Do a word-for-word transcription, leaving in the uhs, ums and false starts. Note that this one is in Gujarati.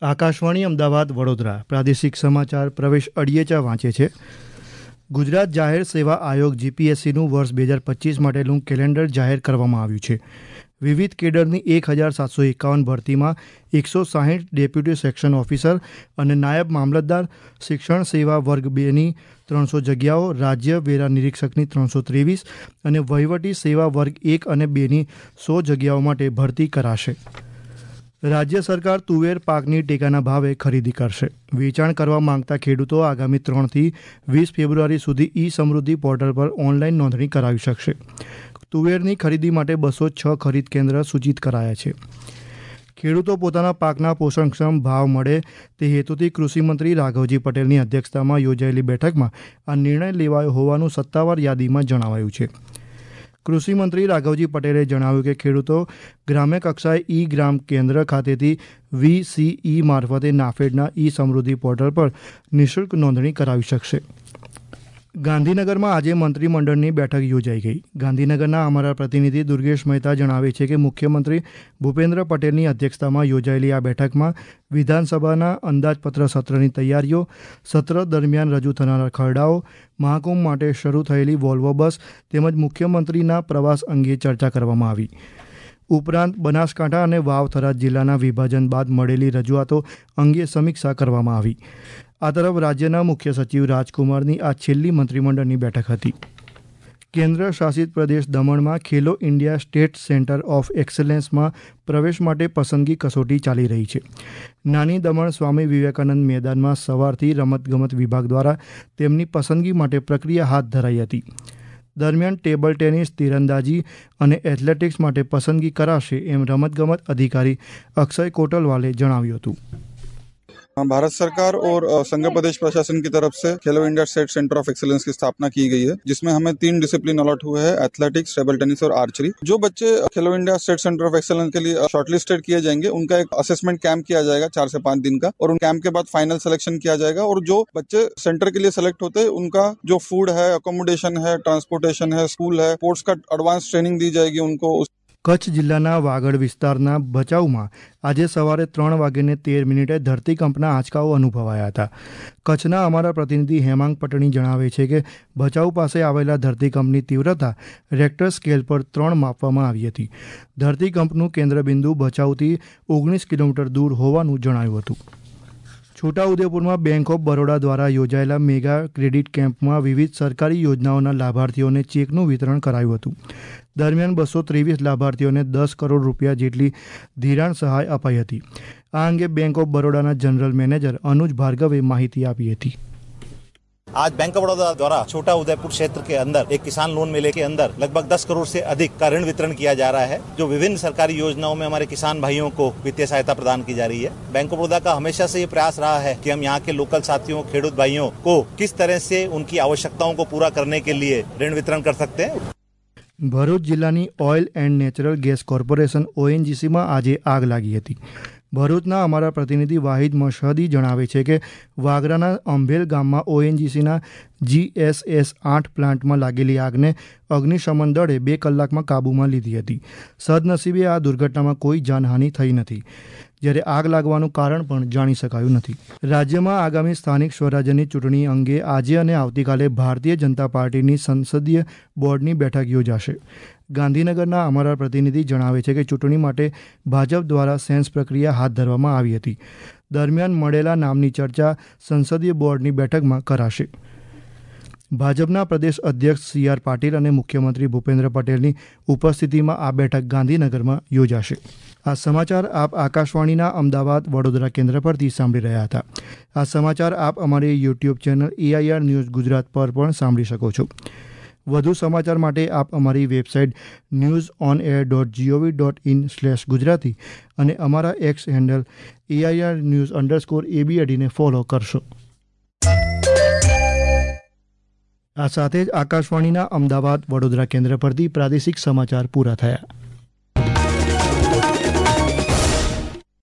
આકાશવાણી અમદાવાદ વડોદરા પ્રાદેશિક સમાચાર પ્રવેશ અડિયેચા વાંચે છે. ગુજરાત જાહેર સેવા આયોગ જીપીએસસીનું વર્ષ બે હજાર પચીસ માટેનું કેલેન્ડર જાહેર કરવામાં આવ્યું છે. વિવિધ કેડરની એક હજાર સાતસો એકાવન ભરતીમાં એકસો સાહીઠ ડેપ્યુટી સેક્શન ઓફિસર અને નાયબ મામલતદાર, શિક્ષણ સેવા વર્ગ બેની ત્રણસો જગ્યાઓ, રાજ્ય વેરા નિરીક્ષકની ત્રણસો ત્રેવીસ અને વહીવટી સેવા વર્ગ એક અને બેની સો જગ્યાઓ માટે ભરતી કરાશે. રાજ્ય સરકાર તુવેર પાકની ટેકાના ભાવે ખરીદી કરશે. વેચાણ કરવા માંગતા ખેડૂતો આગામી ત્રણથી વીસ ફેબ્રુઆરી સુધી ઈ સમૃદ્ધિ પોર્ટલ પર ઓનલાઈન નોંધણી કરાવી શકશે. તુવેરની ખરીદી માટે બસો છ ખરીદ કેન્દ્ર સૂચિત કરાયા છે. ખેડૂતો પોતાના પાકના પોષણક્ષમ ભાવ મળે તે હેતુથી કૃષિમંત્રી રાઘવજી પટેલની અધ્યક્ષતામાં યોજાયેલી બેઠકમાં આ નિર્ણય લેવાયો હોવાનું સત્તાવાર યાદીમાં જણાવાયું છે. કૃષિમંત્રી રાઘવજી પટેલે જણાવ્યું કે ખેડૂતો ગ્રામ્ય કક્ષાએ ઈ ગ્રામ કેન્દ્ર ખાતેથી વીસીઈ મારફતે નાફેડના ઈ સમૃદ્ધિ પોર્ટલ પર નિઃશુલ્ક નોંધણી કરાવી શકશે. ગાંધીનગરમાં આજે મંત્રીમંડળની બેઠક યોજાઈ ગઈ. ગાંધીનગરના અમારા પ્રતિનિધિ દુર્ગેશ મહેતા જણાવે છે કે મુખ્યમંત્રી ભૂપેન્દ્ર પટેલની અધ્યક્ષતામાં યોજાયેલી આ બેઠકમાં વિધાનસભાના અંદાજપત્ર સત્રની તૈયારીઓ, સત્ર દરમિયાન રજૂ થનારા ખરડાઓ, મહાકુંભ માટે શરૂ થયેલી વોલ્વો બસ તેમજ મુખ્યમંત્રીના પ્રવાસ અંગે ચર્ચા કરવામાં આવી. ઉપરાંત બનાસકાંઠા અને વાવ થરાદ જિલ્લાના વિભાજન બાદ મળેલી રજૂઆતો અંગે સમીક્ષા કરવામાં આવી. આ તરફ રાજ્યના મુખ્ય સચિવ રાજકુમારની આ છેલ્લી મંત્રીમંડળની બેઠક હતી. કેન્દ્ર શાસિત પ્રદેશ દમણમાં Khelo India state centre of એક્સેલન્સમાં પ્રવેશ માટે પસંદગી કસોટી ચાલી રહી છે. નાની દમણ સ્વામી વિવેકાનંદ મેદાનમાં સવારથી રમતગમત વિભાગ દ્વારા તેમની પસંદગી માટે પ્રક્રિયા હાથ ધરાઈ હતી. દરમિયાન ટેબલ ટેનિસ, તીરંદાજી અને એથ્લેટિક્સ માટે પસંદગી કરાશે એમ રમતગમત અધિકારી અક્ષય કોટલવાલે જણાવ્યું હતું. भारत सरकार और संघ प्रदेश प्रशासन की तरफ से Khelo India state centre of excellence की स्थापना की गई है, जिसमें हमें तीन डिसिप्लिन अलॉट हुए हैं, एथलेटिक्स, टेबल टेनिस और आर्चरी. जो बच्चे Khelo India state centre of excellence के लिए शॉर्टलिस्टेड किए जाएंगे, उनका एक असेसमेंट कैंप किया जाएगा चार से पांच दिन का, और उन कैंप के बाद फाइनल सिलेक्शन किया जाएगा. और जो बच्चे सेंटर के लिए सेलेक्ट होते हैं, उनका जो फूड है, अकोमोडेशन है, ट्रांसपोर्टेशन है, स्कूल है, स्पोर्ट्स का एडवांस ट्रेनिंग दी जाएगी उनको. કચ્છ જિલ્લાના વાગડ વિસ્તારના ભચાઉમાં આજે સવારે ત્રણ વાગ્યે તેર મિનિટે ધરતીકંપના આંચકાઓ અનુભવાયા હતા. કચ્છના અમારા પ્રતિનિધિ હેમાંગ પટણી જણાવે છે કે ભચાઉ પાસે આવેલા ધરતીકંપની તીવ્રતા રેક્ટર સ્કેલ પર ત્રણ માપવામાં આવી હતી. ધરતીકંપનું કેન્દ્રબિંદુ ભચાઉથી ઓગણીસ કિલોમીટર દૂર હોવાનું જણાવ્યું હતું. છોટાઉદેપુરમાં બેંક ઓફ બરોડા દ્વારા યોજાયેલા મેગા ક્રેડિટ કેમ્પમાં વિવિધ સરકારી યોજનાઓના લાભાર્થીઓને ચેકનું વિતરણ કરાયું હતું. દરમિયાન બસો ત્રેવીસ લાભાર્થીઓને દસ કરોડ રૂપિયા જેટલી ધિરાણ સહાય અપાઈ હતી. આ અંગે બેંક ઓફ બરોડાના જનરલ મેનેજર અનુજ ભાર્ગવે માહિતી આપી હતી. आज बैंक ऑफ बड़ौदा द्वारा छोटा उदयपुर क्षेत्र के अंदर एक किसान लोन मेले के अंदर लगभग दस करोड़ से अधिक का ऋण वितरण किया जा रहा है, जो विभिन्न सरकारी योजनाओं में हमारे किसान भाइयों को वित्तीय सहायता प्रदान की जा रही है. बैंक ऑफ बड़ौदा का हमेशा से ये प्रयास रहा है कि हम यहाँ के लोकल साथियों, खेडूत भाइयों को किस तरह से उनकी आवश्यकताओं को पूरा करने के लिए ऋण वितरण कर सकते हैं. ભરૂચ જિલ્લાની oil and natural gas corporation ઓએનજીસીમાં આજે આગ લાગી હતી. ભરૂચના અમારા પ્રતિનિધિ વાહિદ મશહદી જણાવે છે કે વાગરાના અંભેલ ગામમાં ઓએનજીસીના જીએસએસ આઠ પ્લાન્ટમાં લાગેલી આગને અગ્નિશમન દળે બે કલાકમાં કાબૂમાં લીધી હતી. સદનસીબે આ દુર્ઘટનામાં કોઈ જાનહાનિ થઈ નથી, જ્યારે આગ લાગવાનું કારણ પણ જાણી શકાયું નથી. રાજ્યમાં આગામી સ્થાનિક સ્વરાજ્યની ચૂંટણી અંગે આજે અને આવતીકાલે ભારતીય જનતા પાર્ટીની સંસદીય બોર્ડની બેઠક યોજાશે. ગાંધીનગરના અમારા પ્રતિનિધિ જણાવે છે કે ચૂંટણી માટે ભાજપ દ્વારા સેન્સ પ્રક્રિયા હાથ ધરવામાં આવી હતી. દરમિયાન મળેલા નામની ચર્ચા સંસદીય બોર્ડની બેઠકમાં કરાશે. ભાજપના પ્રદેશ અધ્યક્ષ સી આર પાટીલ અને મુખ્યમંત્રી ભૂપેન્દ્ર પટેલની ઉપસ્થિતિમાં આ બેઠક ગાંધીનગરમાં યોજાશે. આ સમાચાર આપ આકાશવાણીના અમદાવાદ વડોદરા કેન્દ્ર પરથી સાંભળી રહ્યા હતા. આ સમાચાર આપ અમારી YouTube channel AIR news Gujarat પર પણ સાંભળી શકો છો. વધુ સમાચાર માટે આપ અમારી website news on air dot GOV dot in slash Gujarati અને અમારા X handle AIR news underscore AB અડીને ફોલો કરશો. આ સાથે જ આકાશવાણીના અમદાવાદ વડોદરા કેન્દ્ર પરથી પ્રાદેશિક સમાચાર પૂરા થયા.